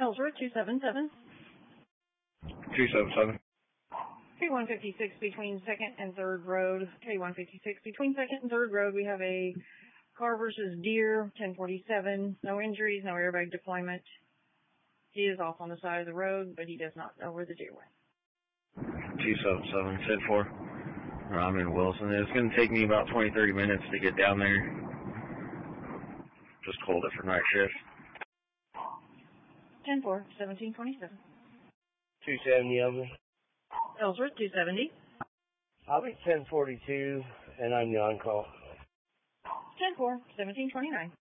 Ellsworth, 277. 277. K156 between 2nd and 3rd Road. K156 between 2nd and 3rd Road. We have a car versus Deer, 1047. No injuries, no airbag deployment. He is off on the side of the road, but he does not know where the deer went. 277, 10-4. I'm in Wilson. It's going to take me about 20-30 minutes to get down there. Just called it for night shift. 10-4, 1727. 270 of me. Ellsworth, 270. I'll be 1042, and I'm the on-call. 10-4, 1729.